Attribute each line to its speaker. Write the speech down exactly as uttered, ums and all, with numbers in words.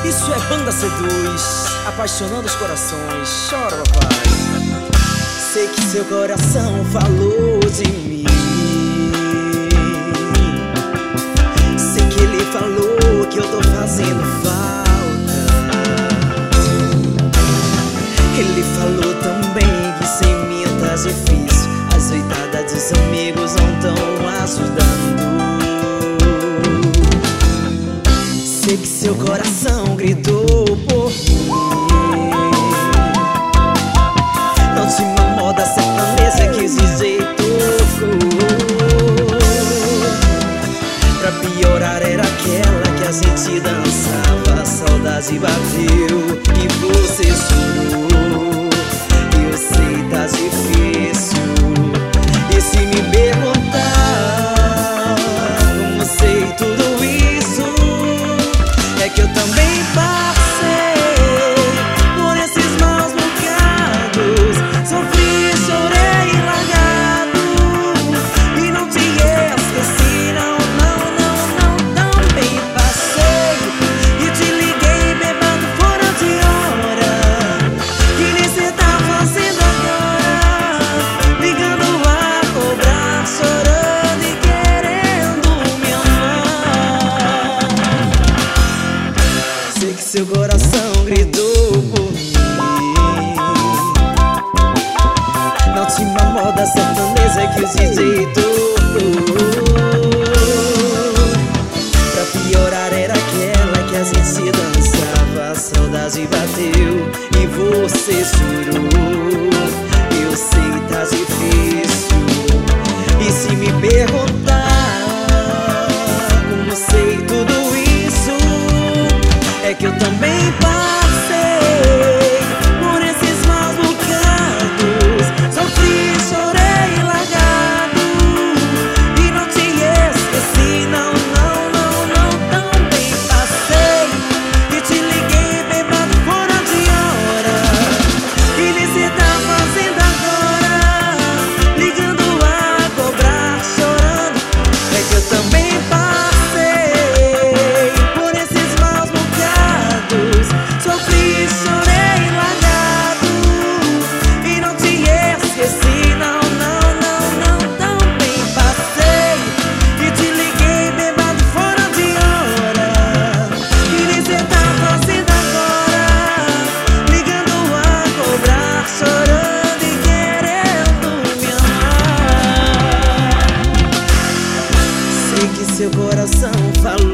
Speaker 1: Isso é Banda Seduz, apaixonando os corações. Chora, papai.
Speaker 2: Sei que seu coração falou de mim. Sei que ele falou que eu tô fazendo falta. Ele falou também que sem mim tá difícil. As oitadas dos amigos não tão ajudando. Sei que seu coração gritou por mim. Não tinha uma moda sertaneja que esse jeito tocou. Pra piorar era aquela que a gente dançava. A saudade bateu e você chorou. Eu sei, tá difícil. E se me perguntar como sei tudo isso, é que eu também passei por esses maus bocados. Sofri, chorei largado e não te esqueci, não, não, não, não. Também passei e te liguei bebendo fora de hora. Que nem cê tá fazendo agora, ligando a cobrar, chorando e querendo me amar. Sei que seu coração gritou por mim. Não tinha uma moda sertaneja que o D J tocou. Pra piorar era aquela que a gente dançava. A saudade bateu e você chorou. Eu sei, tá difícil. E se me perguntar como sei tudo isso, é que eu também passei por esses maus bocados. Sofri, chorei largado e não te esqueci, não, não, não, não. Também passei e te liguei bebendo fora de hora. Que nem cê tá fazendo agora, ligando a cobrar, chorando. É que eu também passei por esses maus bocados. Sofri, chorei largado e não te esqueci, não, não, não, não. Também passei e te liguei bebendo fora de hora. Que nem cê tá fazendo agora, ligando a cobrar, chorando e querendo me amar. Sei que seu coração falou